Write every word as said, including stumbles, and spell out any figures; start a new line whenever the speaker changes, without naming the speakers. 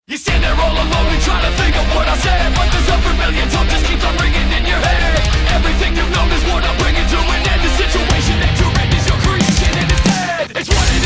You stand there all alone and try to think of what I said, but there's a familiar tone just keeps on ringing in your head. Everything you've known is what I'm bringing to an end. The situation that you're in is your creation and it's dead. It's what it